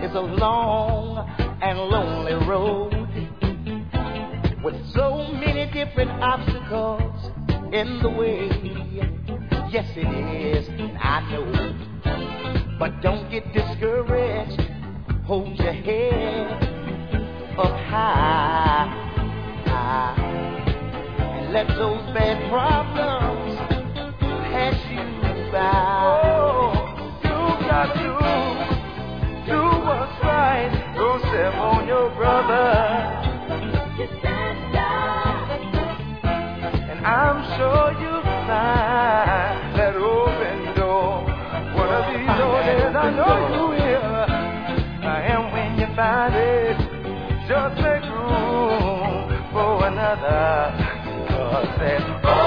It's a long and lonely road with so many different obstacles in the way. Yes, it is, and I know. But don't get discouraged. Hold your head up high, and let those bad problems pass you by. Oh, you got to do what's right. Don't step on your brother. And I'm sure you'll find that open door. One of these doors, I know you will. And when you find it, just make room for another. 'Cause there's